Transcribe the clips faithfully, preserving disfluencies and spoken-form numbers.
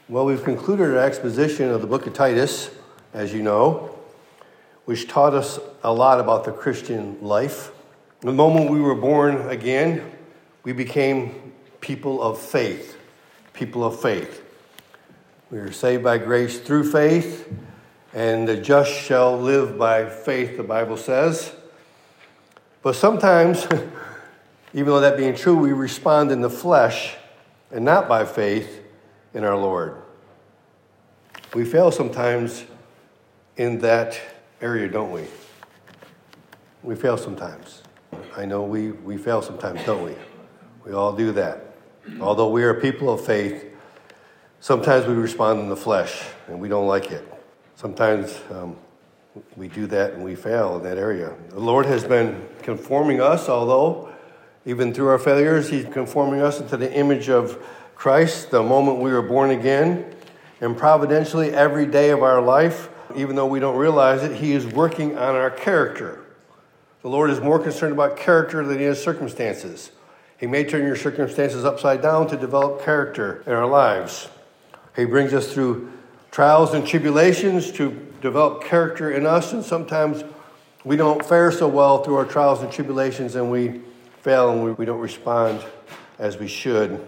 Well, we've concluded our exposition of the book of Titus, as you know, which taught us a lot about the Christian life. The moment we were born again, we became people of faith. People of faith. We were saved by grace through faith, and the just shall live by faith, the Bible says. But sometimes, even though that being true, we respond in the flesh and not by faith in our Lord. We fail sometimes in that area, don't we? We fail sometimes. I know we, we fail sometimes, don't we? We all do that. Although we are people of faith, sometimes we respond in the flesh, and we don't like it. Sometimes um, we do that and we fail in that area. The Lord has been conforming us, although even through our failures, He's conforming us into the image of Christ the moment we were born again. And providentially, every day of our life, even though we don't realize it, He is working on our character. The Lord is more concerned about character than He is circumstances. He may turn your circumstances upside down to develop character in our lives. He brings us through trials and tribulations to develop character in us, and sometimes we don't fare so well through our trials and tribulations, and we fail and we, we don't respond as we should.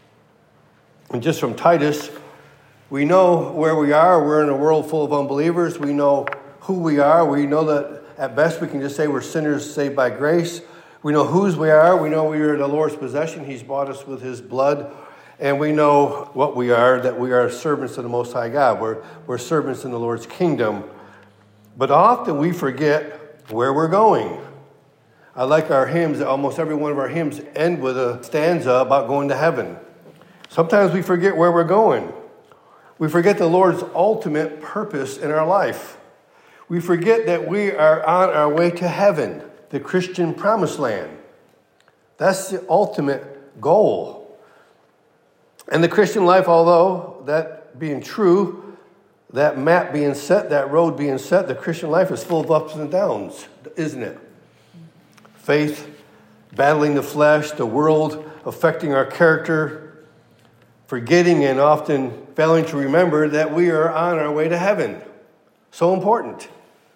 And just from Titus, we know where we are. We're in a world full of unbelievers. We know who we are. We know that at best we can just say we're sinners saved by grace. We know whose we are. We know we are the Lord's possession. He's bought us with His blood. And we know what we are, that we are servants of the Most High God. We're, we're servants in the Lord's kingdom. But often we forget where we're going. I like our hymns. Almost every one of our hymns end with a stanza about going to heaven. Sometimes we forget where we're going. We forget the Lord's ultimate purpose in our life. We forget that we are on our way to heaven, the Christian promised land. That's the ultimate goal. And the Christian life, although that being true, that map being set, that road being set, the Christian life is full of ups and downs, isn't it? Faith, battling the flesh, the world affecting our character, forgetting and often failing to remember that we are on our way to heaven. So important.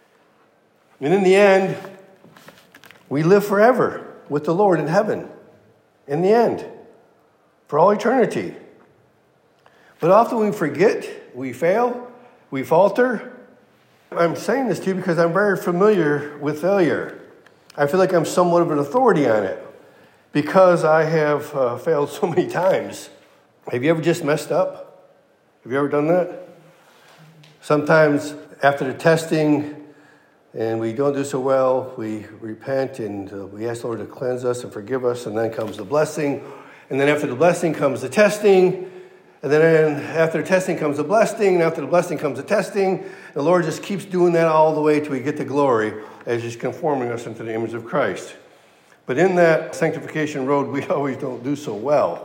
And in the end, we live forever with the Lord in heaven. In the end. For all eternity. But often we forget, we fail, we falter. I'm saying this to you because I'm very familiar with failure. I feel like I'm somewhat of an authority on it because I have uh, failed so many times. Have you ever just messed up? Have you ever done that? Sometimes after the testing and we don't do so well, we repent and uh, we ask the Lord to cleanse us and forgive us, and then comes the blessing. And then after the blessing comes the testing. And then after the testing comes the blessing. And after the blessing comes the testing. The Lord just keeps doing that all the way till we get to glory as He's conforming us into the image of Christ. But in that sanctification road, we always don't do so well.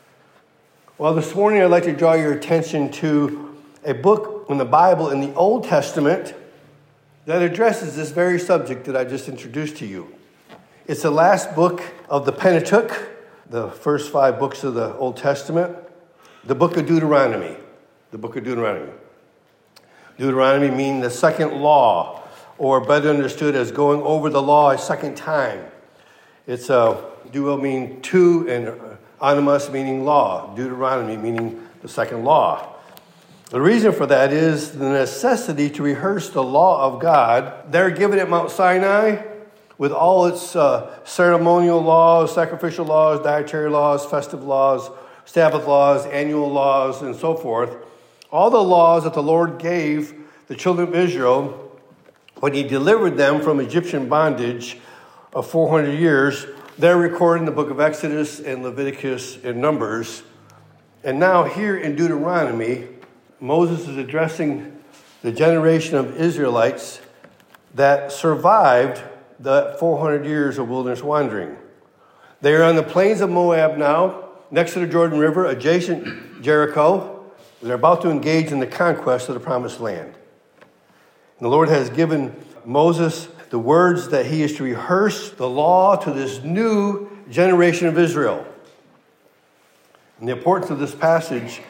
Well, this morning I'd like to draw your attention to a book in the Bible in the Old Testament that addresses this very subject that I just introduced to you. It's the last book of the Pentateuch, the first five books of the Old Testament, the book of Deuteronomy. The book of Deuteronomy. Deuteronomy meaning the second law, or better understood as going over the law a second time. It's a duo meaning two, and animus meaning law. Deuteronomy meaning the second law. The reason for that is the necessity to rehearse the law of God. They're given at Mount Sinai with all its uh, ceremonial laws, sacrificial laws, dietary laws, festive laws, Sabbath laws, annual laws, and so forth. All the laws that the Lord gave the children of Israel when He delivered them from Egyptian bondage of four hundred years, they're recorded in the book of Exodus and Leviticus and Numbers. And now here in Deuteronomy, Moses is addressing the generation of Israelites that survived the four hundred years of wilderness wandering. They are on the plains of Moab now, next to the Jordan River, adjacent Jericho. They're about to engage in the conquest of the promised land. And the Lord has given Moses the words that he is to rehearse the law to this new generation of Israel. And the importance of this passage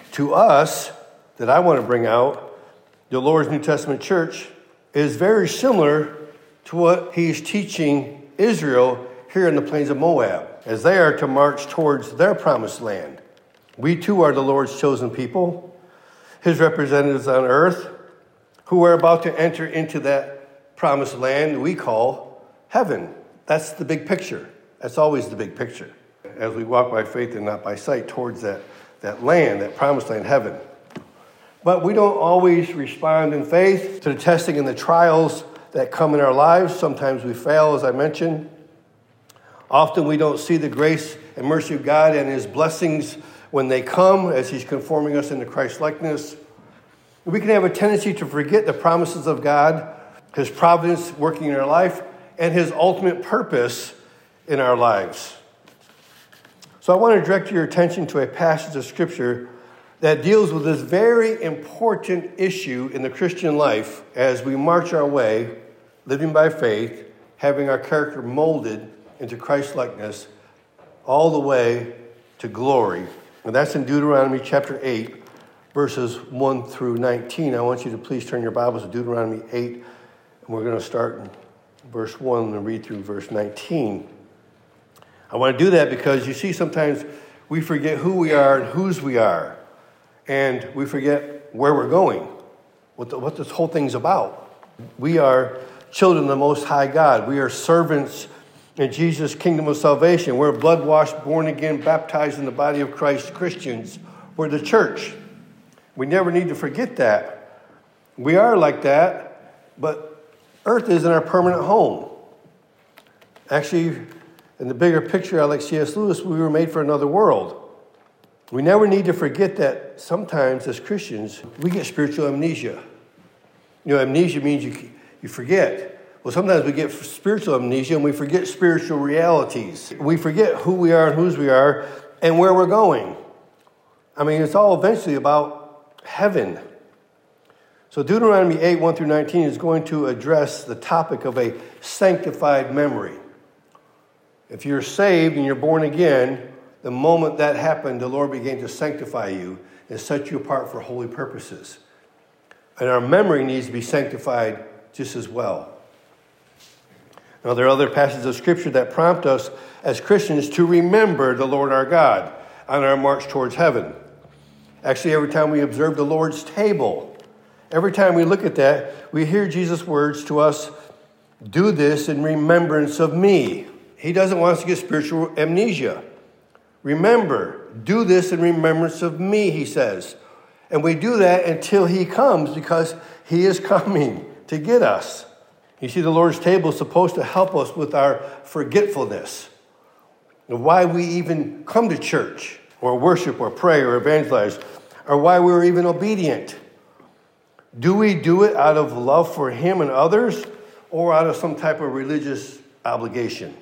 to us that I want to bring out, the Lord's New Testament church, is very similar to what he's teaching Israel here in the plains of Moab, as they are to march towards their promised land. We too are the Lord's chosen people, his representatives on earth, who are about to enter into that promised land we call heaven. That's the big picture. That's always the big picture. As we walk by faith and not by sight towards that, that land, that promised land, heaven. But we don't always respond in faith to the testing and the trials that come in our lives. Sometimes we fail, as I mentioned. Often we don't see the grace and mercy of God and his blessings when they come as he's conforming us into Christ-likeness. We can have a tendency to forget the promises of God, his providence working in our life, and his ultimate purpose in our lives. So I want to direct your attention to a passage of Scripture that deals with this very important issue in the Christian life as we march our way, living by faith, having our character molded into Christ-likeness all the way to glory. And that's in Deuteronomy chapter eight, verses one through nineteen. I want you to please turn your Bibles to Deuteronomy eight, and we're going to start in verse one and read through verse nineteen. I want to do that because you see sometimes we forget who we are and whose we are, and we forget where we're going, what, the, what this whole thing's about. We are children of the Most High God. We are servants in Jesus' kingdom of salvation. We're blood-washed, born-again, baptized in the body of Christ Christians. We're the church. We never need to forget that. We are like that, but earth isn't our permanent home. Actually, in the bigger picture, I like C S Lewis, we were made for another world. We never need to forget that sometimes as Christians, we get spiritual amnesia. You know, amnesia means you, you forget. Well, sometimes we get spiritual amnesia and we forget spiritual realities. We forget who we are and whose we are and where we're going. I mean, it's all eventually about heaven. So Deuteronomy eight, one through nineteen is going to address the topic of a sanctified memory. If you're saved and you're born again, the moment that happened, the Lord began to sanctify you and set you apart for holy purposes. And our memory needs to be sanctified just as well. Now, there are other passages of Scripture that prompt us as Christians to remember the Lord our God on our march towards heaven. Actually, every time we observe the Lord's table, every time we look at that, we hear Jesus' words to us, "Do this in remembrance of me." He doesn't want us to get spiritual amnesia. Remember, do this in remembrance of me, he says. And we do that until he comes, because he is coming to get us. You see, the Lord's table is supposed to help us with our forgetfulness of why we even come to church or worship or pray or evangelize, or why we're even obedient. Do we do it out of love for him and others, or out of some type of religious obligation?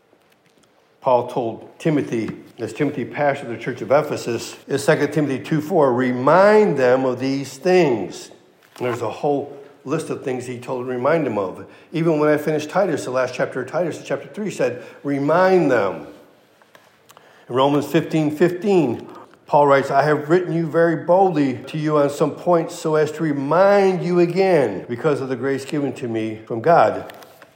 Paul told Timothy, as Timothy pastored the church of Ephesus, in Second Timothy two four, remind them of these things. And there's a whole list of things he told them to remind them of. Even when I finished Titus, the last chapter of Titus, chapter three said, remind them. In Romans fifteen fifteen, Paul writes, I have written you very boldly to you on some points so as to remind you again because of the grace given to me from God.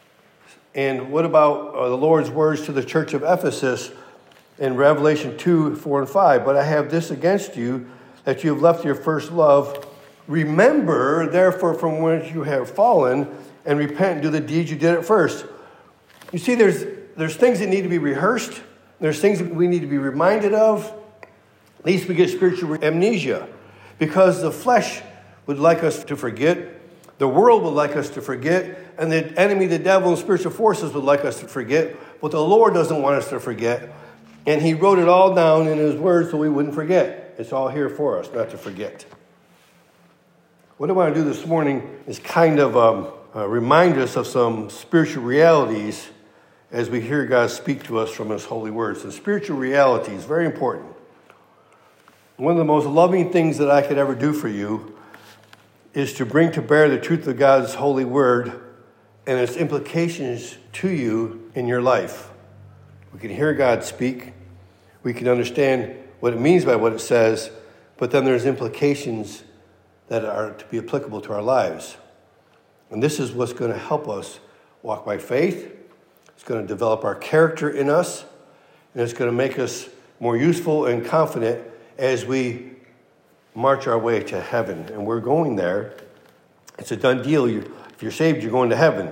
And what about uh, the Lord's words to the church of Ephesus in Revelation two, four, and five? But I have this against you, that you have left your first love. Remember, therefore, from whence you have fallen, and repent and do the deeds you did at first. You see, there's there's things that need to be rehearsed. There's things that we need to be reminded of. At least we get spiritual amnesia, because the flesh would like us to forget. The world would like us to forget. And the enemy, the devil, and spiritual forces would like us to forget. But the Lord doesn't want us to forget. And he wrote it all down in his word so we wouldn't forget. It's all here for us, not to forget. What I want to do this morning is kind of um, uh, remind us of some spiritual realities as we hear God speak to us from his holy words. And spiritual reality is very important. One of the most loving things that I could ever do for you is to bring to bear the truth of God's holy word and its implications to you in your life. We can hear God speak. We can understand what it means by what it says. but then there's implications that are to be applicable to our lives. And this is what's going to help us walk by faith. It's going to develop our character in us, and it's going to make us more useful and confident as we march our way to heaven. And we're going there. It's a done deal. You, if you're saved, you're going to heaven.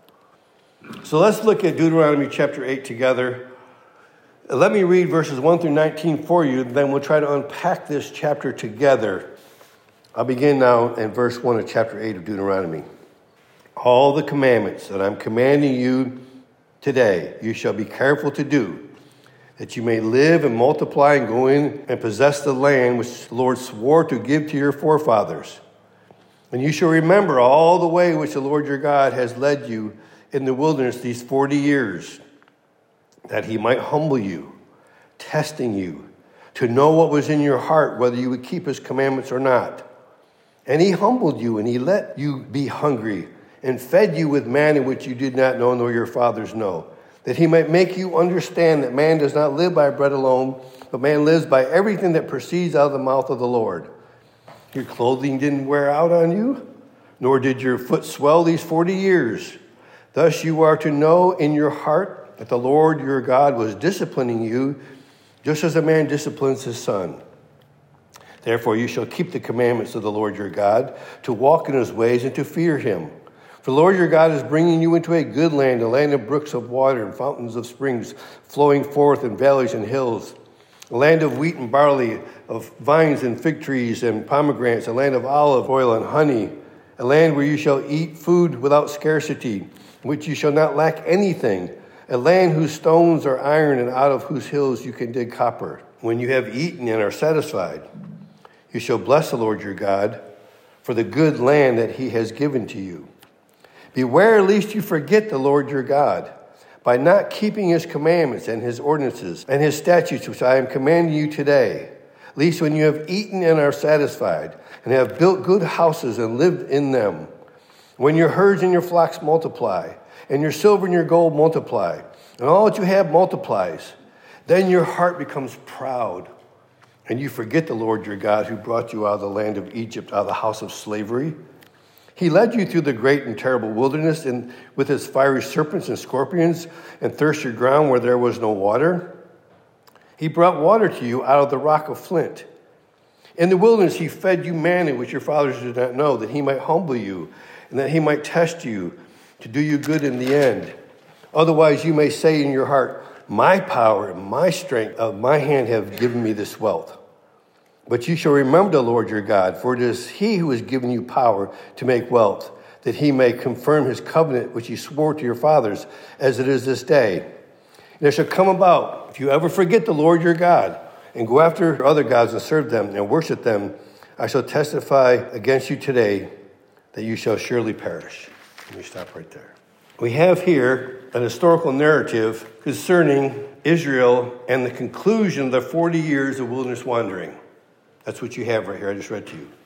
So let's look at Deuteronomy chapter eight together. Let me read verses one through nineteen for you, then we'll try to unpack this chapter together. I'll begin now in verse one of chapter eight of Deuteronomy. All the commandments that I'm commanding you today, you shall be careful to do, that you may live and multiply and go in and possess the land which the Lord swore to give to your forefathers. And you shall remember all the way which the Lord your God has led you in the wilderness these forty years, that he might humble you, testing you, to know what was in your heart, whether you would keep his commandments or not. And he humbled you, and he let you be hungry, and fed you with manna which you did not know, nor your fathers know, that he might make you understand that man does not live by bread alone, but man lives by everything that proceeds out of the mouth of the Lord. Your clothing didn't wear out on you, nor did your foot swell these forty years. Thus you are to know in your heart that the Lord your God was disciplining you, just as a man disciplines his son. Therefore you shall keep the commandments of the Lord your God, to walk in his ways and to fear him. For the Lord your God is bringing you into a good land, a land of brooks of water and fountains of springs flowing forth in valleys and hills, a land of wheat and barley, of vines and fig trees and pomegranates, a land of olive oil and honey, a land where you shall eat food without scarcity, which you shall not lack anything, a land whose stones are iron and out of whose hills you can dig copper. When you have eaten and are satisfied, you shall bless the Lord your God for the good land that he has given to you. Beware lest you forget the Lord your God by not keeping his commandments and his ordinances and his statutes, which I am commanding you today, lest when you have eaten and are satisfied and have built good houses and lived in them, when your herds and your flocks multiply, and your silver and your gold multiply, and all that you have multiplies, then your heart becomes proud, and you forget the Lord your God who brought you out of the land of Egypt, out of the house of slavery. He led you through the great and terrible wilderness, and with its fiery serpents and scorpions, and thirsty ground where there was no water. He brought water to you out of the rock of flint. In the wilderness he fed you manna, which your fathers did not know, that he might humble you, and that he might test you, to do you good in the end. Otherwise you may say in your heart, my power and my strength of my hand have given me this wealth. But you shall remember the Lord your God, for it is he who has given you power to make wealth, that he may confirm his covenant which he swore to your fathers, as it is this day. And it shall come about, if you ever forget the Lord your God, and go after other gods and serve them and worship them, I shall testify against you today that you shall surely perish. Let me stop right there. We have here an historical narrative concerning Israel and the conclusion of the forty years of wilderness wandering. That's what you have right here. I just read to you.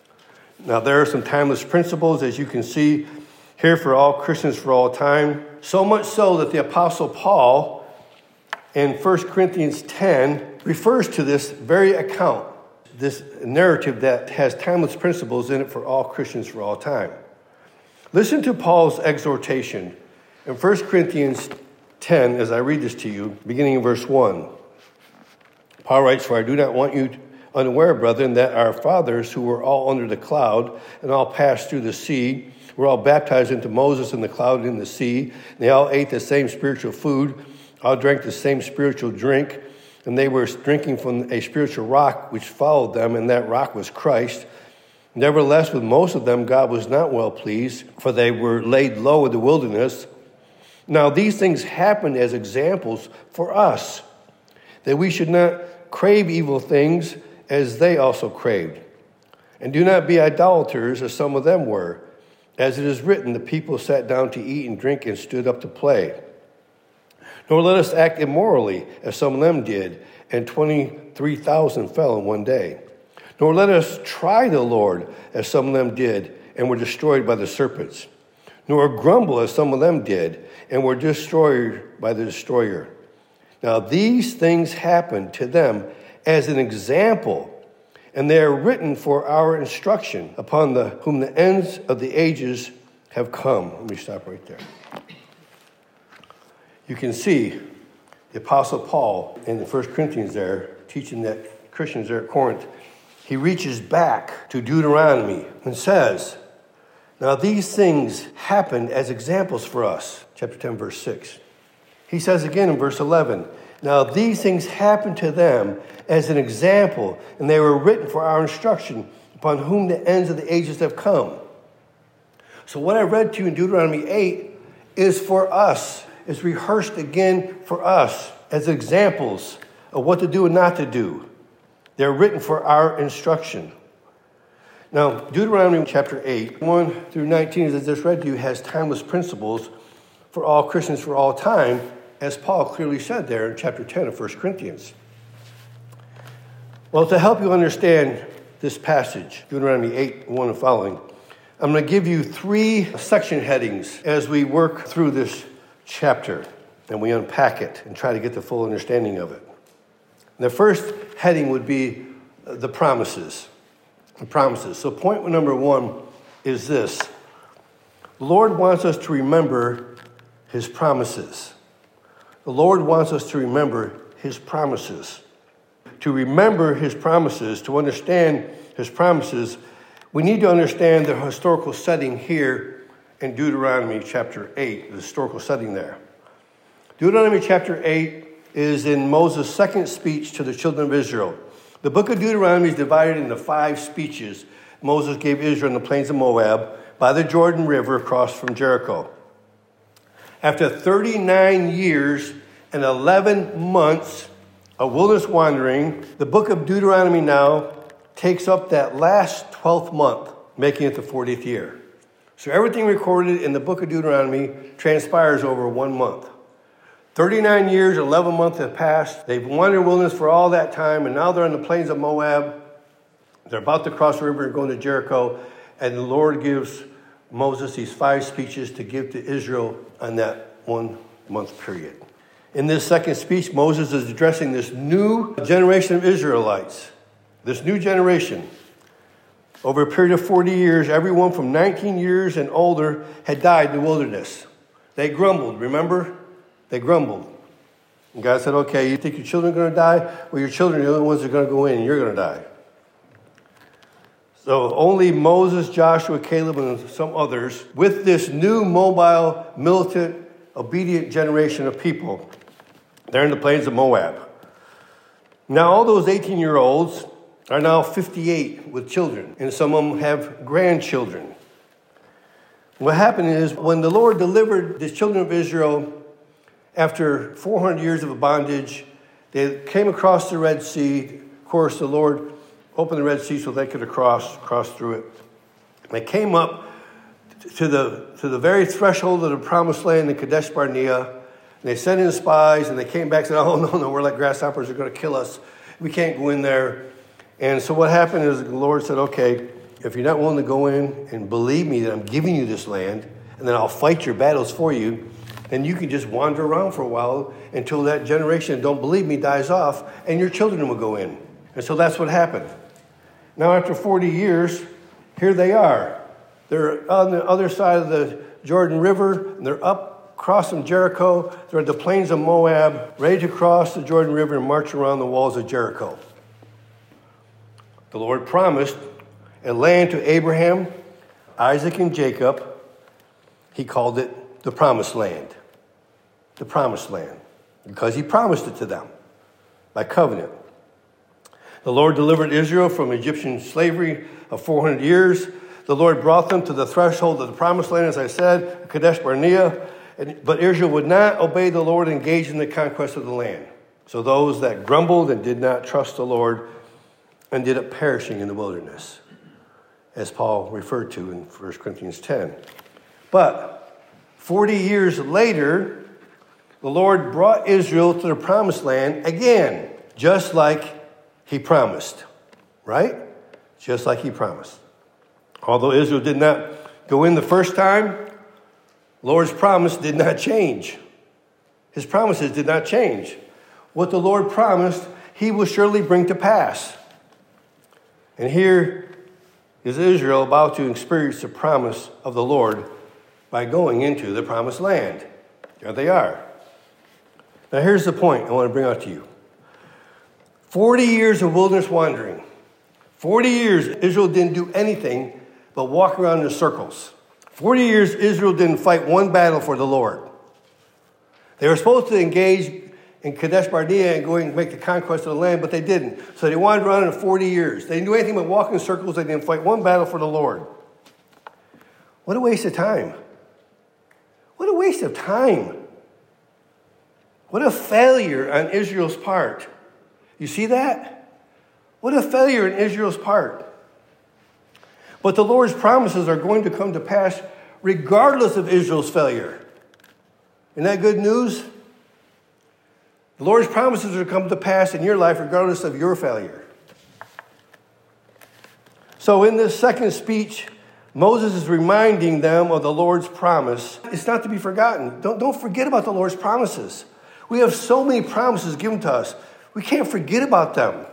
Now, there are some timeless principles, as you can see here, for all Christians for all time. So much so that the Apostle Paul in First Corinthians ten refers to this very account, this narrative that has timeless principles in it for all Christians for all time. Listen to Paul's exhortation in First Corinthians ten as I read this to you, beginning in verse one. Paul writes, for I do not want you unaware, brethren, that our fathers, who were all under the cloud and all passed through the sea, were all baptized into Moses in the cloud and in the sea. They all ate the same spiritual food, all drank the same spiritual drink, and they were drinking from a spiritual rock which followed them, and that rock was Christ. Nevertheless, with most of them, God was not well pleased, for they were laid low in the wilderness. Now, these things happened as examples for us, that we should not crave evil things as they also craved. And do not be idolaters, as some of them were. As it is written, the people sat down to eat and drink and stood up to play. Nor let us act immorally, as some of them did, and twenty-three thousand fell in one day. Nor let us try the Lord, as some of them did, and were destroyed by the serpents. Nor grumble, as some of them did, and were destroyed by the destroyer. Now these things happened to them as an example, and they are written for our instruction, upon the whom the ends of the ages have come. Let me stop right there. You can see the Apostle Paul in the First Corinthians there, teaching that Christians there at Corinth, he reaches back to Deuteronomy and says, now these things happened as examples for us. Chapter ten, verse six. He says again in verse eleven, now these things happened to them as an example, and they were written for our instruction, upon whom the ends of the ages have come. So what I read to you in Deuteronomy eight is for us. It's rehearsed again for us as examples of what to do and not to do. They're written for our instruction. Now, Deuteronomy chapter eight, one through nineteen, as I just read to you, has timeless principles for all Christians for all time, as Paul clearly said there in chapter ten of First Corinthians. Well, to help you understand this passage, Deuteronomy eight, one and following, I'm going to give you three section headings as we work through this chapter and we unpack it and try to get the full understanding of it. The first heading would be the promises. The promises. So point number one is this. The Lord wants us to remember his promises. The Lord wants us to remember his promises. To remember his promises, to understand his promises, we need to understand the historical setting here in Deuteronomy chapter eight, the historical setting there. Deuteronomy chapter eight is in Moses' second speech to the children of Israel. The book of Deuteronomy is divided into five speeches Moses gave Israel in the plains of Moab by the Jordan River across from Jericho. After thirty-nine years and eleven months of wilderness wandering, the book of Deuteronomy now takes up that last twelfth month, making it the fortieth year. So everything recorded in the book of Deuteronomy transpires over one month. thirty-nine years, eleven months have passed. They've wandered in the wilderness for all that time, and now they're on the plains of Moab. They're about to cross the river and go into Jericho, and the Lord gives Moses these five speeches to give to Israel on that one-month period. In this second speech, Moses is addressing this new generation of Israelites, this new generation. Over a period of forty years, everyone from nineteen years and older had died in the wilderness. They grumbled, remember? They grumbled. And God said, okay, you think your children are going to die? Well, your children are the only ones that are going to go in, and you're going to die. So only Moses, Joshua, Caleb, and some others, with this new mobile, militant, obedient generation of people, they're in the plains of Moab. Now all those eighteen-year-olds are now fifty-eight with children, and some of them have grandchildren. What happened is when the Lord delivered the children of Israel after four hundred years of bondage, they came across the Red Sea. Of course, the Lord opened the Red Sea so they could cross, cross through it. They came up to the, to the very threshold of the promised land in Kadesh Barnea, and they sent in spies, and they came back and said, oh, no, no, we're like grasshoppers, they're going to kill us. We can't go in there. And so what happened is the Lord said, okay, if you're not willing to go in and believe me that I'm giving you this land, and then I'll fight your battles for you, then you can just wander around for a while until that generation that don't believe me dies off, and your children will go in. And so that's what happened. Now after forty years, here they are. They're on the other side of the Jordan River, and they're up crossing Jericho. They're at the plains of Moab, ready to cross the Jordan River and march around the walls of Jericho. The Lord promised a land to Abraham, Isaac, and Jacob. He called it the Promised Land. The Promised Land. Because he promised it to them by covenant. The Lord delivered Israel from Egyptian slavery of four hundred years. The Lord brought them to the threshold of the Promised Land, as I said, Kadesh Barnea. But Israel would not obey the Lord and engage in the conquest of the land. So those that grumbled and did not trust the Lord ended up perishing in the wilderness, as Paul referred to in First Corinthians ten. But forty years later, the Lord brought Israel to the Promised Land again, just like he promised, right? Just like he promised. Although Israel did not go in the first time, the Lord's promise did not change. His promises did not change. What the Lord promised, he will surely bring to pass. And here is Israel about to experience the promise of the Lord by going into the promised land. There they are. Now here's the point I want to bring out to you. Forty years of wilderness wandering. Forty years Israel didn't do anything but walk around in circles. Forty years Israel didn't fight one battle for the Lord. They were supposed to engage in Kadesh Barnea and go and make the conquest of the land, but they didn't. So they wandered around in forty years. They didn't do anything but walk in circles. They didn't fight one battle for the Lord. What a waste of time. What a waste of time. What a failure on Israel's part. You see that? What a failure in Israel's part. But the Lord's promises are going to come to pass regardless of Israel's failure. Isn't that good news? The Lord's promises are to come to pass in your life regardless of your failure. So in this second speech, Moses is reminding them of the Lord's promise. It's not to be forgotten. Don't, don't forget about the Lord's promises. We have so many promises given to us. We can't forget about them.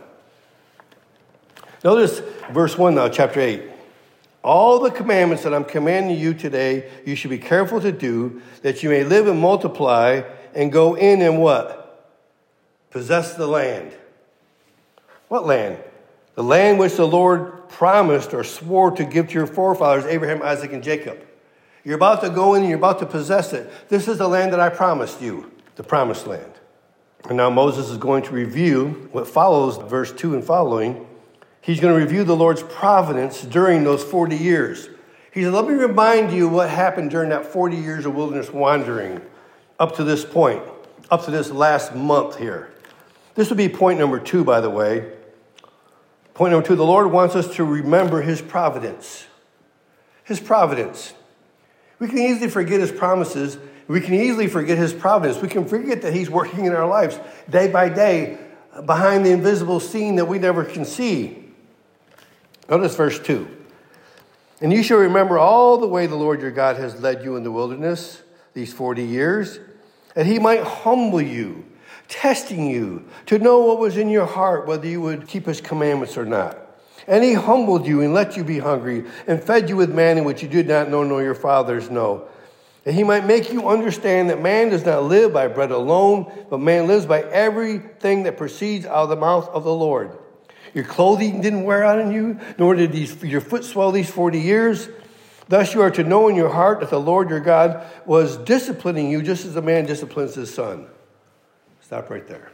Notice verse one now, chapter eight. All the commandments that I'm commanding you today, you should be careful to do, that you may live and multiply and go in and what? Possess the land. What land? The land which the Lord promised or swore to give to your forefathers, Abraham, Isaac, and Jacob. You're about to go in and you're about to possess it. This is the land that I promised you, the promised land. And now Moses is going to review what follows verse two and following. He's going to review the Lord's providence during those forty years. He said, let me remind you what happened during that forty years of wilderness wandering up to this point, up to this last month here. This would be point number two, by the way. Point number two, the Lord wants us to remember his providence. His providence. We can easily forget his promises. We can easily forget his providence. We can forget that he's working in our lives day by day behind the invisible scene that we never can see. Notice verse two. And you shall remember all the way the Lord your God has led you in the wilderness these forty years, that he might humble you, testing you to know what was in your heart, whether you would keep his commandments or not. And he humbled you and let you be hungry and fed you with manna which you did not know, nor your fathers know. And he might make you understand that man does not live by bread alone, but man lives by everything that proceeds out of the mouth of the Lord. Your clothing didn't wear out on you, nor did these, your foot swell these forty years. Thus you are to know in your heart that the Lord your God was disciplining you just as a man disciplines his son. Stop right there.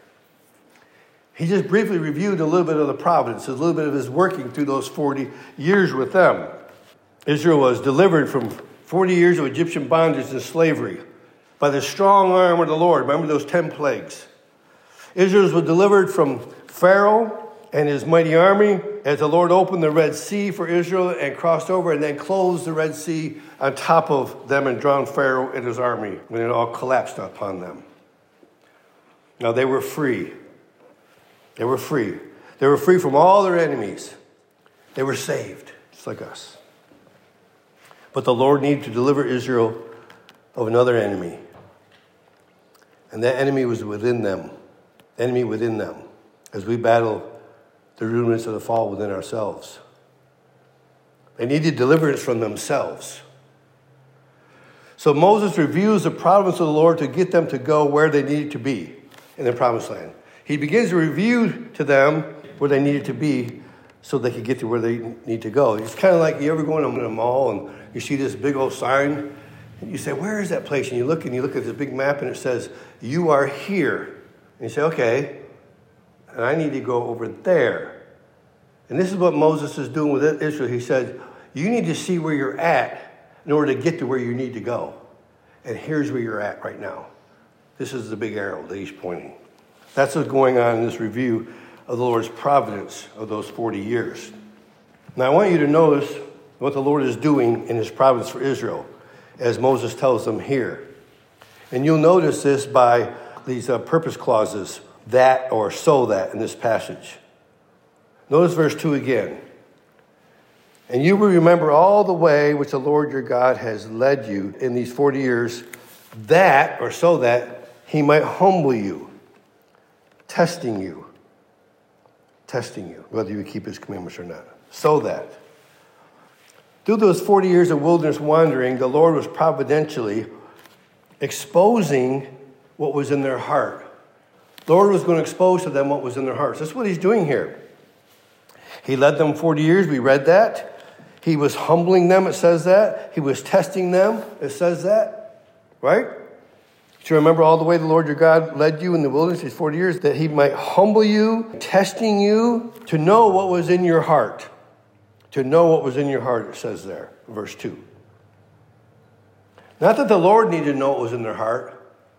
He just briefly reviewed a little bit of the providence, a little bit of his working through those forty years with them. Israel was delivered from forty years of Egyptian bondage and slavery by the strong arm of the Lord. Remember those ten plagues. Israel was delivered from Pharaoh and his mighty army as the Lord opened the Red Sea for Israel and crossed over and then closed the Red Sea on top of them and drowned Pharaoh and his army when it all collapsed upon them. Now they were free. They were free. They were free from all their enemies. They were saved, just like us. But the Lord needed to deliver Israel of another enemy. And that enemy was within them. The enemy within them. As we battle the rudiments of the fall within ourselves. They needed deliverance from themselves. So Moses reviews the providence of the Lord to get them to go where they needed to be in the promised land. He begins to review to them where they needed to be so they could get to where they need to go. It's kind of like you ever go in a mall and you see this big old sign and you say, where is that place? And you look and you look at this big map and it says, you are here. And you say, okay, and I need to go over there. And this is what Moses is doing with Israel. He said, you need to see where you're at in order to get to where you need to go. And here's where you're at right now. This is the big arrow that he's pointing. That's what's going on in this review of the Lord's providence of those forty years. Now I want you to notice what the Lord is doing in his providence for Israel, as Moses tells them here. And you'll notice this by these uh, purpose clauses, that or so that, in this passage. Notice verse two again. And you will remember all the way which the Lord your God has led you in these forty years, that or so that he might humble you, testing you, testing you, whether you keep his commandments or not. So that. Through those forty years of wilderness wandering, the Lord was providentially exposing what was in their heart. The Lord was going to expose to them what was in their hearts. That's what he's doing here. He led them forty years. We read that. He was humbling them. It says that. He was testing them. It says that. Right? Do you remember all the way the Lord your God led you in the wilderness these forty years? That he might humble you, testing you to know what was in your heart. To know what was in your heart, it says there, verse two. Not that the Lord needed to know what was in their heart.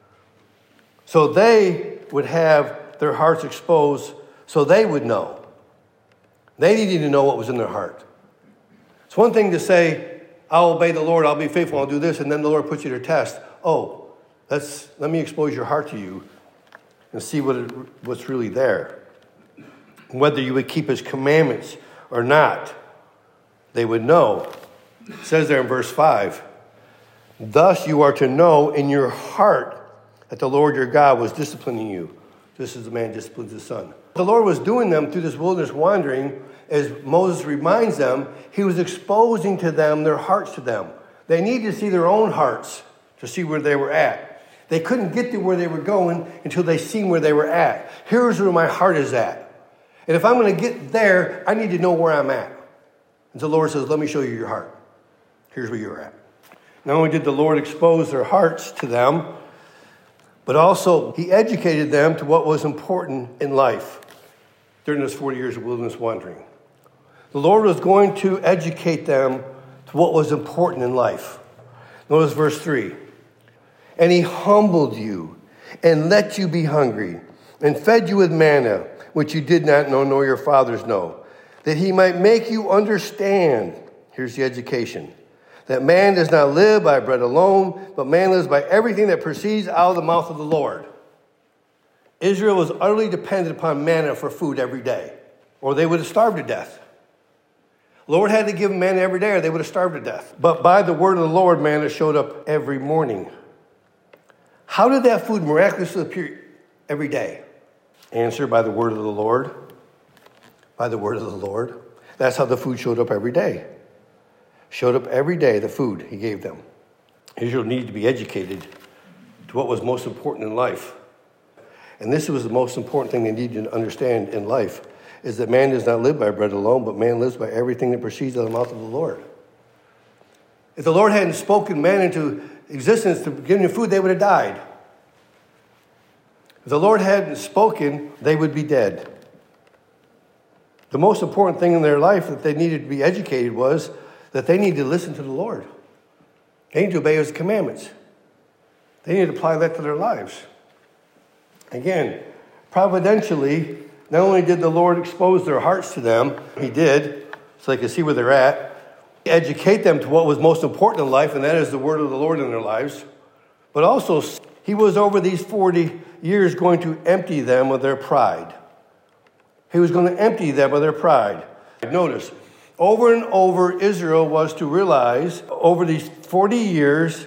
So they would have their hearts exposed so they would know. They needed to know what was in their heart. It's one thing to say, I'll obey the Lord, I'll be faithful, I'll do this, and then the Lord puts you to test. Oh, let's, let me expose your heart to you and see what it, what's really there. Whether you would keep his commandments or not, they would know. It says there in verse five, thus you are to know in your heart that the Lord your God was disciplining you. This is the man disciplines his son. The Lord was doing them through this wilderness wandering. As Moses reminds them, he was exposing to them their hearts to them. They needed to see their own hearts to see where they were at. They couldn't get to where they were going until they seen where they were at. Here's where my heart is at. And if I'm going to get there, I need to know where I'm at. And the Lord says, let me show you your heart. Here's where you're at. Not only did the Lord expose their hearts to them, but also he educated them to what was important in life during those forty years of wilderness wandering. The Lord was going to educate them to what was important in life. Notice verse three. And he humbled you and let you be hungry and fed you with manna, which you did not know, nor your fathers know, that he might make you understand. Here's the education. That man does not live by bread alone, but man lives by everything that proceeds out of the mouth of the Lord. Israel was utterly dependent upon manna for food every day, or they would have starved to death. The Lord had to give them manna every day, or they would have starved to death. But by the word of the Lord, manna showed up every morning. How did that food miraculously appear every day? Answer, by the word of the Lord. By the word of the Lord. That's how the food showed up every day. Showed up every day, the food he gave them. Israel needed to be educated to what was most important in life. And this was the most important thing they needed to understand in life, is that man does not live by bread alone, but man lives by everything that proceeds out of the mouth of the Lord. If the Lord hadn't spoken man into existence to give them food, they would have died. If the Lord hadn't spoken, they would be dead. The most important thing in their life that they needed to be educated was that they need to listen to the Lord. They need to obey his commandments. They need to apply that to their lives. Again, providentially, not only did the Lord expose their hearts to them, he did, so they could see where they're at, educate them to what was most important in life, and that is the word of the Lord in their lives. But also, he was over these forty years going to empty them of their pride. He was going to empty them of their pride. Notice, over and over, Israel was to realize over these forty years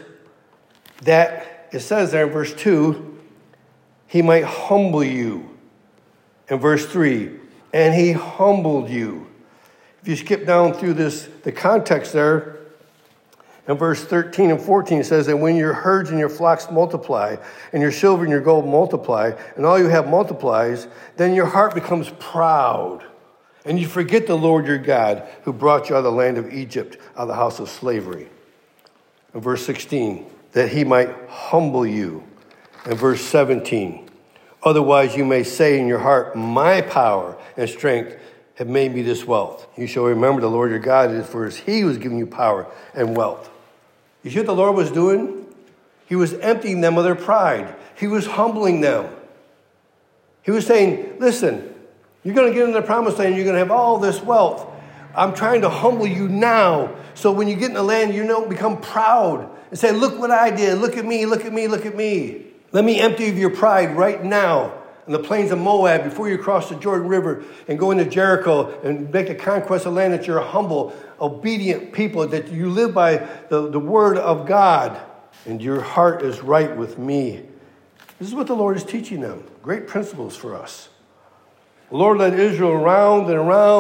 that, it says there in verse two, he might humble you. In verse three, and he humbled you. If you skip down through this, the context there, in verse thirteen and fourteen, it says that when your herds and your flocks multiply, and your silver and your gold multiply, and all you have multiplies, then your heart becomes proud. And you forget the Lord your God, who brought you out of the land of Egypt, out of the house of slavery. In verse sixteen, that he might humble you. In verse seventeen, otherwise you may say in your heart, my power and strength have made me this wealth. You shall remember the Lord your God, it is for he who has given you power and wealth. You see what the Lord was doing? He was emptying them of their pride. He was humbling them. He was saying, listen, you're going to get into the promised land, you're going to have all this wealth. I'm trying to humble you now, so when you get in the land, you don't become proud and say, look what I did, look at me, look at me, look at me. Let me empty of your pride right now in the plains of Moab before you cross the Jordan River and go into Jericho and make a conquest of land, that you're a humble, obedient people, that you live by the, the word of God, and your heart is right with me. This is what the Lord is teaching them. Great principles for us. The Lord led Israel around and around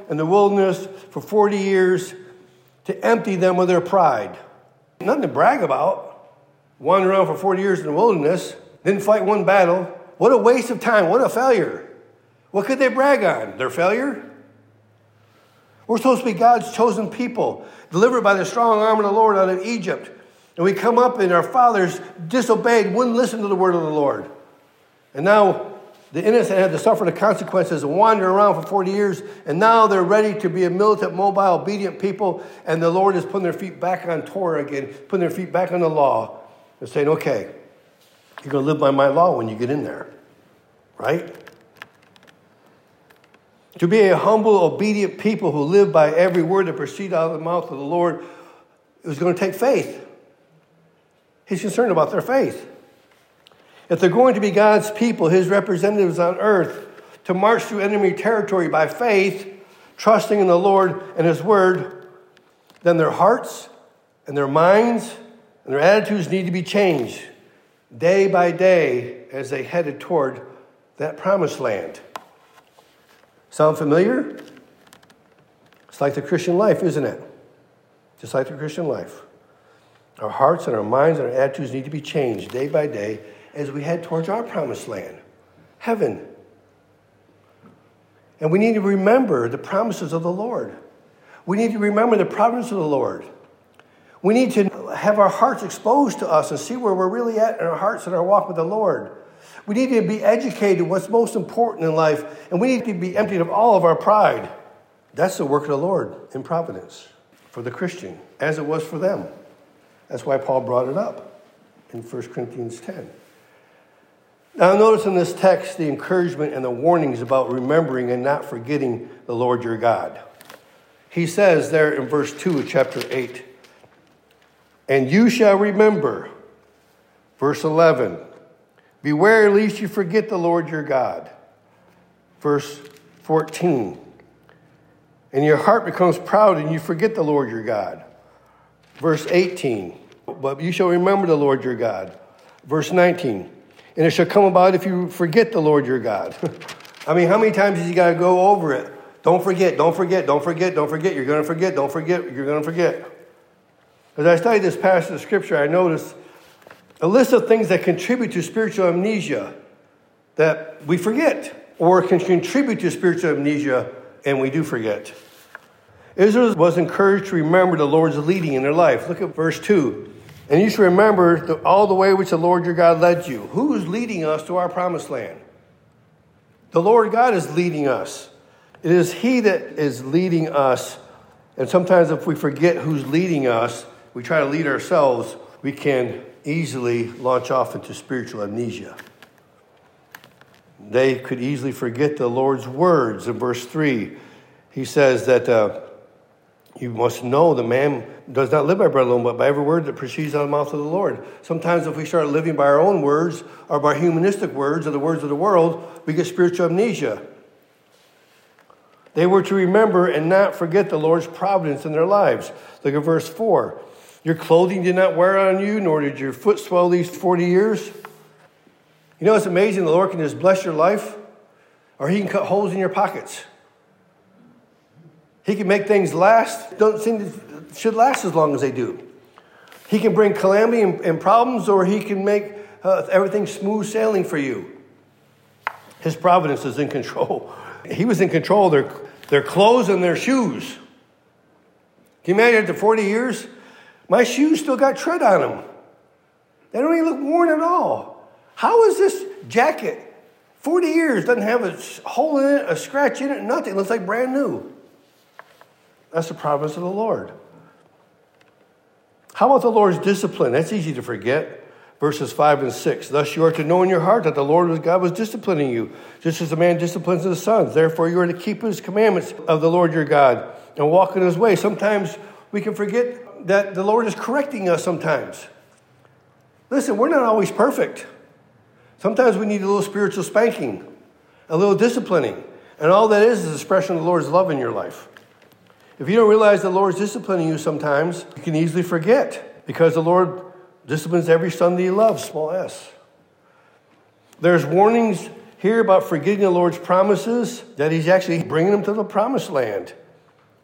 in the wilderness for forty years to empty them of their pride. Nothing to brag about. Wandered around for forty years in the wilderness, didn't fight one battle. What a waste of time. What a failure. What could they brag on? Their failure? We're supposed to be God's chosen people, delivered by the strong arm of the Lord out of Egypt. And we come up and our fathers disobeyed, wouldn't listen to the word of the Lord. And now the innocent had to suffer the consequences of wandering around for forty years. And now they're ready to be a militant, mobile, obedient people. And the Lord is putting their feet back on Torah again, putting their feet back on the law. And saying, okay, you're going to live by my law when you get in there. Right? To be a humble, obedient people who live by every word that proceeds out of the mouth of the Lord, it was going to take faith. He's concerned about their faith. If they're going to be God's people, his representatives on earth, to march through enemy territory by faith, trusting in the Lord and his word, then their hearts and their minds and their attitudes need to be changed day by day as they headed toward that promised land. Sound familiar? It's like the Christian life, isn't it? Just like the Christian life. Our hearts and our minds and our attitudes need to be changed day by day as we head towards our promised land, heaven. And we need to remember the promises of the Lord. We need to remember the providence of the Lord. We need to have our hearts exposed to us and see where we're really at in our hearts and our walk with the Lord. We need to be educated what's most important in life, and we need to be emptied of all of our pride. That's the work of the Lord in providence for the Christian, as it was for them. That's why Paul brought it up in First Corinthians ten. Now notice in this text the encouragement and the warnings about remembering and not forgetting the Lord your God. He says there in verse two of chapter eight, and you shall remember, verse eleven, beware lest you forget the Lord your God. Verse fourteen, and your heart becomes proud and you forget the Lord your God. Verse eighteen, but you shall remember the Lord your God. Verse nineteen, and it shall come about if you forget the Lord your God. I mean, how many times have you got to go over it? Don't forget, don't forget, don't forget, don't forget. You're going to forget, don't forget, you're going to forget. As I studied this passage of Scripture, I noticed a list of things that contribute to spiritual amnesia that we forget or can contribute to spiritual amnesia and we do forget. Israel was encouraged to remember the Lord's leading in their life. Look at verse two. And you should remember the, all the way which the Lord your God led you. Who is leading us to our promised land? The Lord God is leading us. It is he that is leading us. And sometimes if we forget who's leading us, we try to lead ourselves, we can easily launch off into spiritual amnesia. They could easily forget the Lord's words. In verse three, he says that uh, you must know the man does not live by bread alone, but by every word that proceeds out of the mouth of the Lord. Sometimes if we start living by our own words or by humanistic words or the words of the world, we get spiritual amnesia. They were to remember and not forget the Lord's providence in their lives. Look at verse four. Your clothing did not wear on you, nor did your foot swell these forty years. You know, it's amazing. The Lord can just bless your life, or he can cut holes in your pockets. He can make things last, don't seem to, should last as long as they do. He can bring calamity and, and problems, or he can make uh, everything smooth sailing for you. His providence is in control. He was in control of their, their clothes and their shoes. Can you imagine after forty years? My shoes still got tread on them. They don't even look worn at all. How is this jacket, forty years, doesn't have a hole in it, a scratch in it, nothing. It looks like brand new. That's the providence of the Lord. How about the Lord's discipline? That's easy to forget. Verses five and six. Thus you are to know in your heart that the Lord God was disciplining you, just as a man disciplines his sons. Therefore you are to keep his commandments of the Lord your God and walk in his way. Sometimes we can forget that the Lord is correcting us sometimes. Listen, we're not always perfect. Sometimes we need a little spiritual spanking, a little disciplining. And all that is is an expression of the Lord's love in your life. If you don't realize the Lord's disciplining you sometimes, you can easily forget because the Lord disciplines every son that he loves, small s. There's warnings here about forgetting the Lord's promises, that he's actually bringing them to the promised land.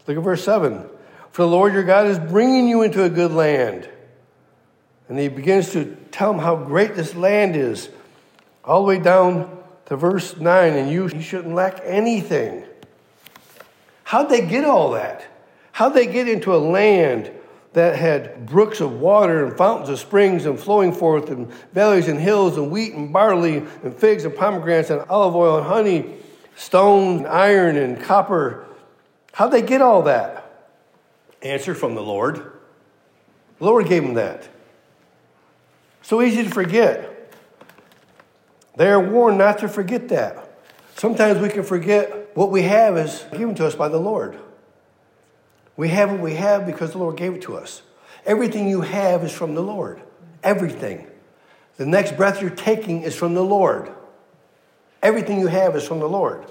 Look at verse seven. For the Lord your God is bringing you into a good land. And he begins to tell them how great this land is. All the way down to verse nine. And you, you shouldn't lack anything. How'd they get all that? How'd they get into a land that had brooks of water and fountains of springs and flowing forth and valleys and hills and wheat and barley and figs and pomegranates and olive oil and honey, stone and iron and copper? How'd they get all that? Answer from the Lord. The Lord gave them that. So easy to forget. They are warned not to forget that. Sometimes we can forget what we have is given to us by the Lord. We have what we have because the Lord gave it to us. Everything you have is from the Lord. Everything. The next breath you're taking is from the Lord. Everything you have is from the Lord.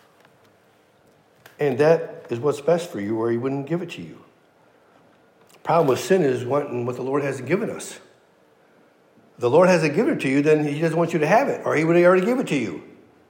And that is what's best for you, or he wouldn't give it to you. The problem with sin is wanting what the Lord hasn't given us. If the Lord hasn't given it to you, then he doesn't want you to have it, or he would have already given it to you.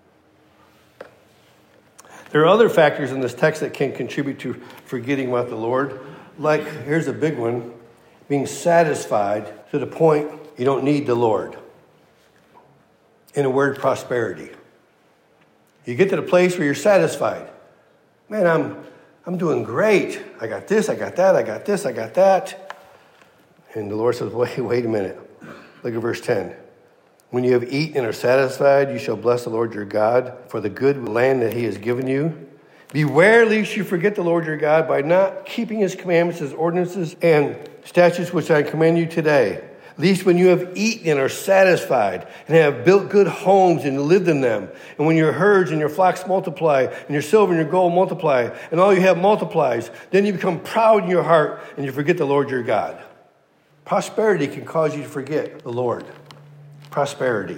There are other factors in this text that can contribute to forgetting about the Lord. Like, here's a big one, being satisfied to the point you don't need the Lord. In a word, prosperity. You get to the place where you're satisfied. Man, I'm I'm doing great. I got this, I got that, I got this, I got that. And the Lord says, wait, wait a minute. Look at verse ten. When you have eaten and are satisfied, you shall bless the Lord your God for the good land that he has given you. Beware lest you forget the Lord your God by not keeping his commandments, his ordinances, and statutes which I command you today. Lest when you have eaten and are satisfied and have built good homes and lived in them, and when your herds and your flocks multiply, and your silver and your gold multiply, and all you have multiplies, then you become proud in your heart and you forget the Lord your God. Prosperity can cause you to forget the Lord. Prosperity.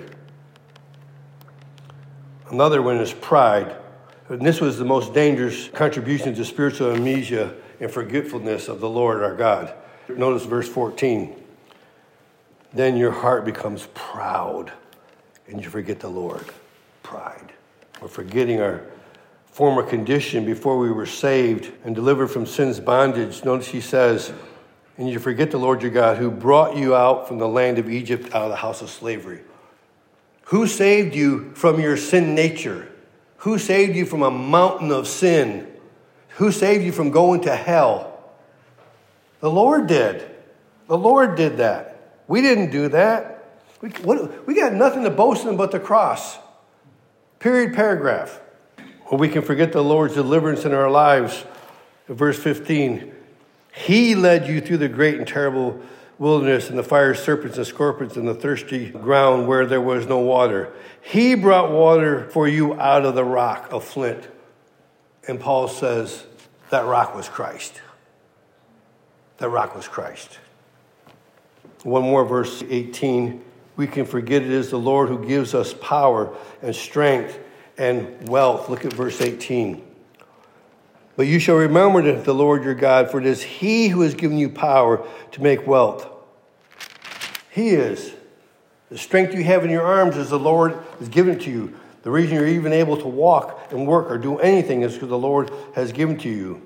Another one is pride. And this was the most dangerous contribution to spiritual amnesia and forgetfulness of the Lord our God. Notice verse fourteen. Then your heart becomes proud and you forget the Lord. Pride. We're forgetting our former condition before we were saved and delivered from sin's bondage. Notice he says, and you forget the Lord your God who brought you out from the land of Egypt out of the house of slavery. Who saved you from your sin nature? Who saved you from a mountain of sin? Who saved you from going to hell? The Lord did. The Lord did that. We didn't do that. We, what, we got nothing to boast in but the cross. Period, paragraph. Well, we can forget the Lord's deliverance in our lives. Verse fifteen. He led you through the great and terrible wilderness and the fire serpents and scorpions and the thirsty ground where there was no water. He brought water for you out of the rock of flint. And Paul says that rock was Christ. That rock was Christ. One more, verse eighteen. We can forget it is the Lord who gives us power and strength and wealth. Look at verse eighteen. But you shall remember the Lord your God, for it is he who has given you power to make wealth. He is. The strength you have in your arms is the Lord has given to you. The reason you're even able to walk and work or do anything is because the Lord has given to you.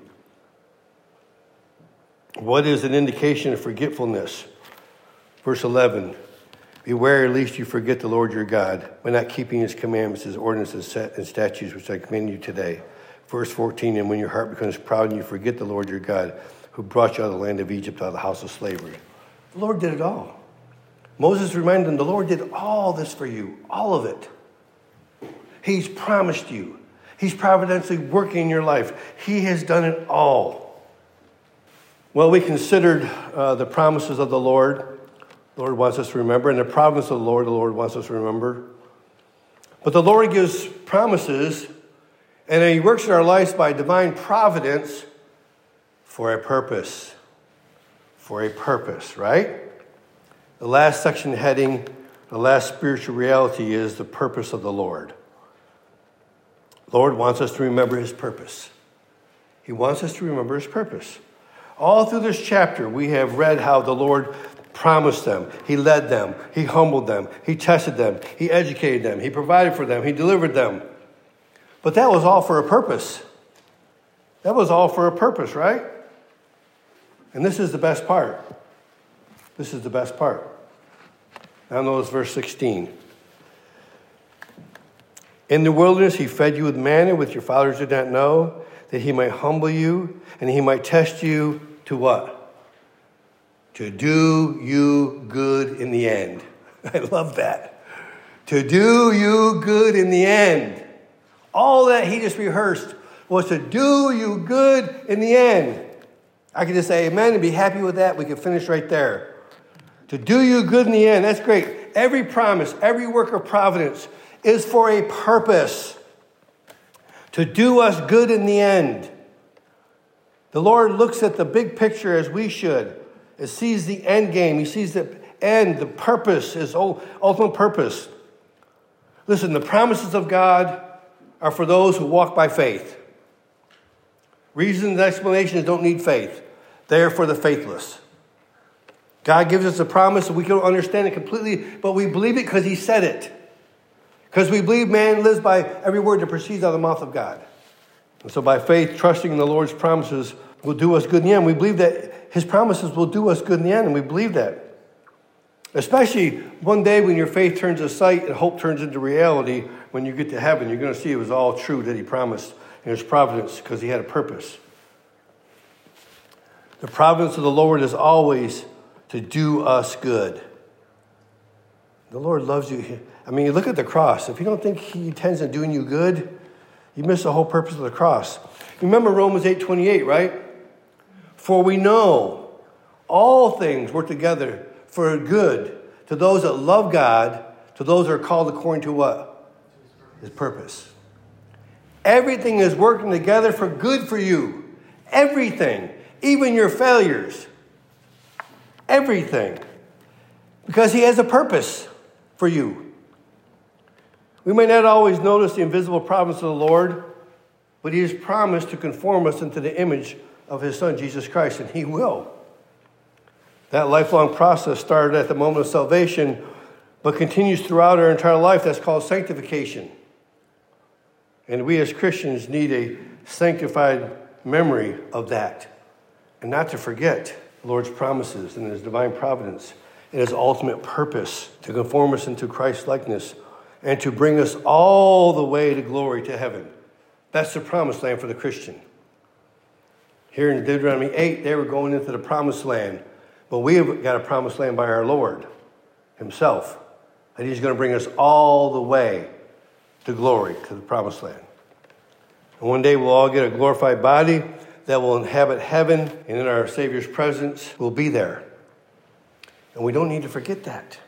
What is an indication of forgetfulness? Verse eleven. Beware lest you forget the Lord your God by not keeping his commandments, his ordinances, and statutes which I command you today. Verse fourteen, and when your heart becomes proud and you forget the Lord your God, who brought you out of the land of Egypt, out of the house of slavery. The Lord did it all. Moses reminded them, the Lord did all this for you, all of it. He's promised you. He's providentially working in your life. He has done it all. Well, we considered uh, the promises of the Lord. The Lord wants us to remember, and the providence of the Lord, the Lord wants us to remember. But the Lord gives promises, and he works in our lives by divine providence for a purpose. For a purpose, right? The last section heading, the last spiritual reality is the purpose of the Lord. The Lord wants us to remember his purpose. He wants us to remember his purpose. All through this chapter, we have read how the Lord promised them. He led them. He humbled them. He tested them. He educated them. He provided for them. He delivered them. But that was all for a purpose. That was all for a purpose, right? And this is the best part. This is the best part. Now notice verse sixteen. In the wilderness he fed you with manna which your fathers did not know, that he might humble you and he might test you to what? To do you good in the end. I love that. To do you good in the end. All that he just rehearsed was to do you good in the end. I could just say amen and be happy with that. We could finish right there. To do you good in the end. That's great. Every promise, every work of providence is for a purpose. To do us good in the end. The Lord looks at the big picture as we should. It sees the end game. He sees the end, the purpose, his ultimate purpose. Listen, the promises of God are for those who walk by faith. Reasons and explanations don't need faith. They are for the faithless. God gives us a promise and we don't understand it completely, but we believe it because he said it. Because we believe man lives by every word that proceeds out of the mouth of God. And so by faith, trusting in the Lord's promises will do us good in the end. We believe that his promises will do us good in the end, and we believe that. Especially one day when your faith turns to sight and hope turns into reality, when you get to heaven, you're going to see it was all true that he promised in his providence because he had a purpose. The providence of the Lord is always to do us good. The Lord loves you. I mean, you look at the cross. If you don't think he intends on doing you good, you miss the whole purpose of the cross. Remember Romans eight twenty-eight, right? For we know all things work together for good to those that love God, to those that are called according to what? His purpose. Everything is working together for good for you. Everything. Even your failures. Everything. Because he has a purpose for you. We may not always notice the invisible providence of the Lord, but he has promised to conform us into the image of his Son, Jesus Christ, and he will. That lifelong process started at the moment of salvation, but continues throughout our entire life. That's called sanctification. And we as Christians need a sanctified memory of that, and not to forget the Lord's promises and his divine providence and his ultimate purpose to conform us into Christ's likeness and to bring us all the way to glory to heaven. That's the promised land for the Christian. Here in Deuteronomy eight, they were going into the promised land. But we have got a promised land by our Lord himself. And he's going to bring us all the way to glory, to the promised land. And one day we'll all get a glorified body that will inhabit heaven, and in our Savior's presence, we'll be there. And we don't need to forget that.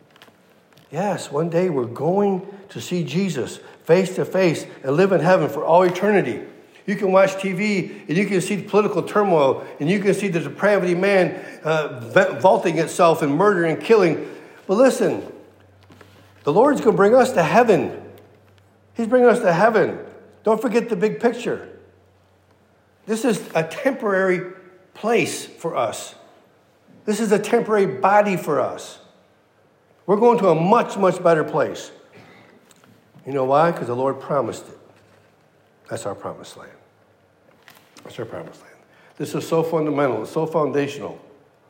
Yes, one day we're going to see Jesus face to face and live in heaven for all eternity. You can watch T V and you can see the political turmoil and you can see the depravity of man uh, vaulting itself and murder and killing. But listen, the Lord's going to bring us to heaven. He's bringing us to heaven. Don't forget the big picture. This is a temporary place for us. This is a temporary body for us. We're going to a much, much better place. You know why? Because the Lord promised it. That's our promised land. That's our promised land. This is so fundamental. It's so foundational.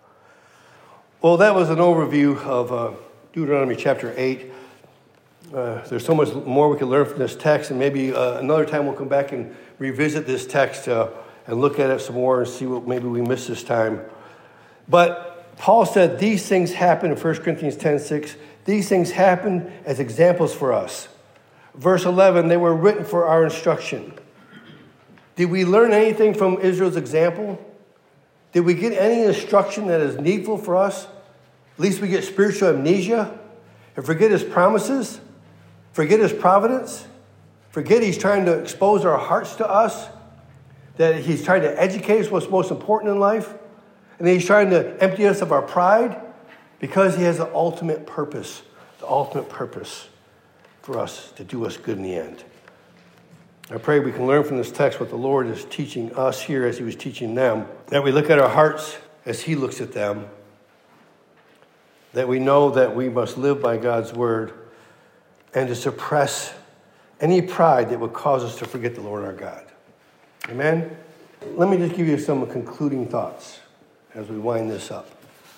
Well, that was an overview of uh, Deuteronomy chapter eight. Uh, there's so much more we can learn from this text, and maybe uh, another time we'll come back and revisit this text uh, and look at it some more and see what maybe we missed this time. But Paul said these things happen in First Corinthians ten six. These things happen as examples for us. Verse eleven, they were written for our instruction. Did we learn anything from Israel's example? Did we get any instruction that is needful for us? At least we get spiritual amnesia and forget his promises, forget his providence, forget he's trying to expose our hearts to us, that he's trying to educate us what's most important in life, and then he's trying to empty us of our pride because he has the ultimate purpose, the ultimate purpose for us to do us good in the end. I pray we can learn from this text what the Lord is teaching us here as he was teaching them, that we look at our hearts as he looks at them, that we know that we must live by God's word and to suppress any pride that would cause us to forget the Lord our God. Amen? Let me just give you some concluding thoughts as we wind this up.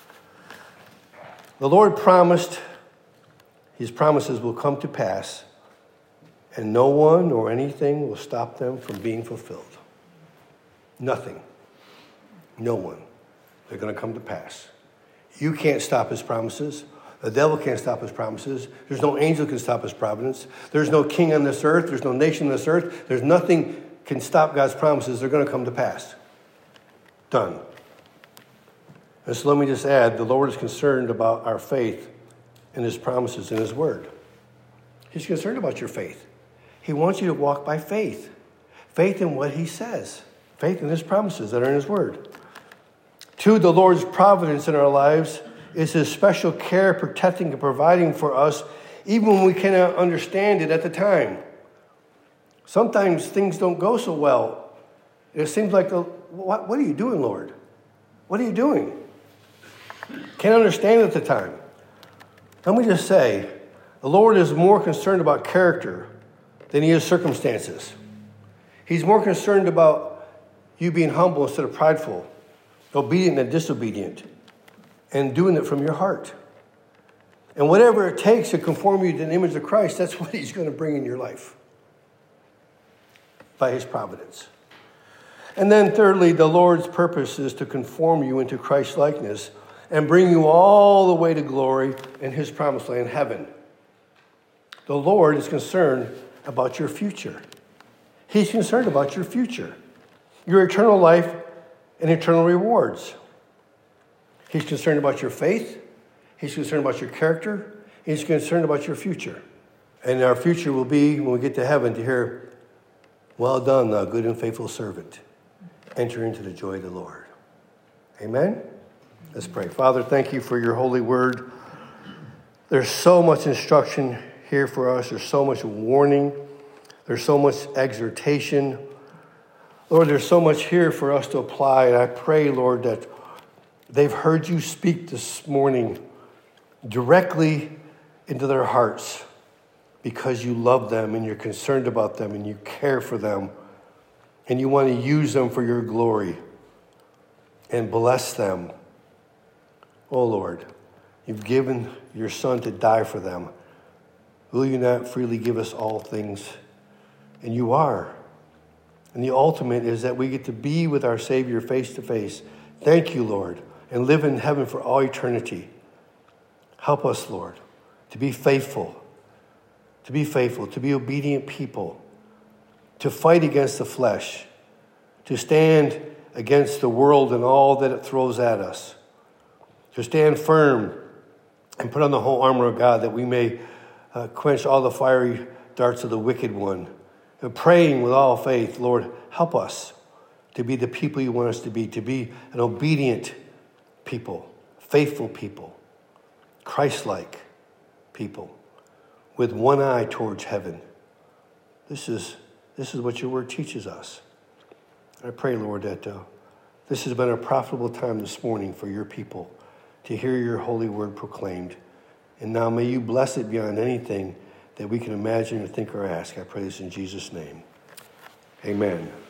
The Lord promised, his promises will come to pass, and no one or anything will stop them from being fulfilled. Nothing. No one. They're going to come to pass. You can't stop his promises. The devil can't stop his promises. There's no angel can stop his providence. There's no king on this earth. There's no nation on this earth. There's nothing can stop God's promises. They're going to come to pass. Done. And so let me just add, the Lord is concerned about our faith in his promises in his word. He's concerned about your faith. He wants you to walk by faith. Faith in what he says. Faith in his promises that are in his word. Two, the Lord's providence in our lives is his special care, protecting and providing for us, even when we cannot understand it at the time. Sometimes things don't go so well. It seems like, what, what are you doing, Lord? What are you doing? Can't understand it at the time. Let me just say, the Lord is more concerned about character than he is circumstances. He's more concerned about you being humble instead of prideful, obedient than disobedient, and doing it from your heart. And whatever it takes to conform you to the image of Christ, that's what he's going to bring in your life by his providence. And then thirdly, the Lord's purpose is to conform you into Christ's likeness and bring you all the way to glory in his promised land, heaven. The Lord is concerned about your future. He's concerned about your future, your eternal life and eternal rewards. He's concerned about your faith. He's concerned about your character. He's concerned about your future. And our future will be, when we get to heaven, to hear, well done, thou good and faithful servant. Enter into the joy of the Lord. Amen? Let's pray. Father, thank you for your holy word. There's so much instruction here for us. There's so much warning. There's so much exhortation. Lord, there's so much here for us to apply. And I pray, Lord, that they've heard you speak this morning directly into their hearts because you love them and you're concerned about them and you care for them and you want to use them for your glory and bless them. Oh, Lord, you've given your Son to die for them. Will you not freely give us all things? And you are. And the ultimate is that we get to be with our Savior face to face. Thank you, Lord, and live in heaven for all eternity. Help us, Lord, to be faithful, to be faithful, to be obedient people, to fight against the flesh, to stand against the world and all that it throws at us, to stand firm and put on the whole armor of God that we may uh, quench all the fiery darts of the wicked one. And praying with all faith, Lord, help us to be the people you want us to be, to be an obedient people, faithful people, Christ-like people, with one eye towards heaven. This is, this is what your word teaches us. I pray, Lord, that uh, this has been a profitable time this morning for your people to hear your holy word proclaimed. And now may you bless it beyond anything that we can imagine or think or ask. I pray this in Jesus' name. Amen.